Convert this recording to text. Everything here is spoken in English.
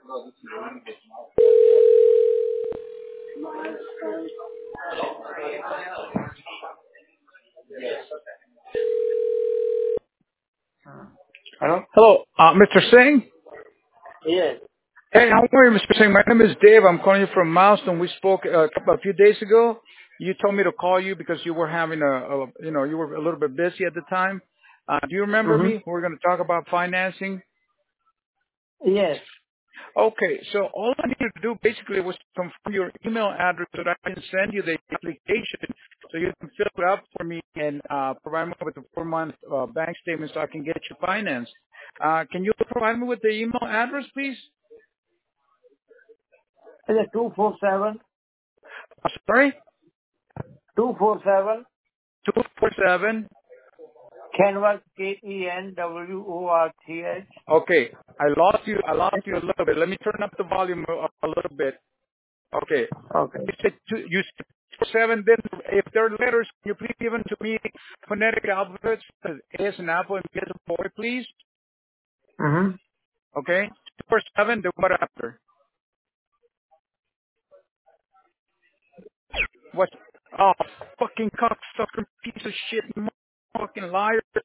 Hello? Hello, Mr. Singh. Yes. Hey, how are you, Mr. Singh? My name is Dave. I'm calling you from Milestone. We spoke a few days ago. You told me to call you because you were having you were a little bit busy at the time. Do you remember Mm-hmm. me? We're going to talk about financing. Yes. Okay, so all I needed to do basically was confirm your email address so that I can send you the application so you can fill it out for me and provide me with a 4-month bank statement so I can get you financed. Can you provide me with the email address, please? Is it 247? Sorry? 247 247. Kenworth, Kenworth. Okay, I lost you. I lost you a little bit. Let me turn up the volume a little bit. Okay, Okay. you said 247. Then, if there are letters, can you please give them to me phonetic alphabets? A as an apple and B as a boy, please. Mm-hmm. Okay, 247. Then what after? What? Oh, fucking cocksucker, piece of shit, fucking liar.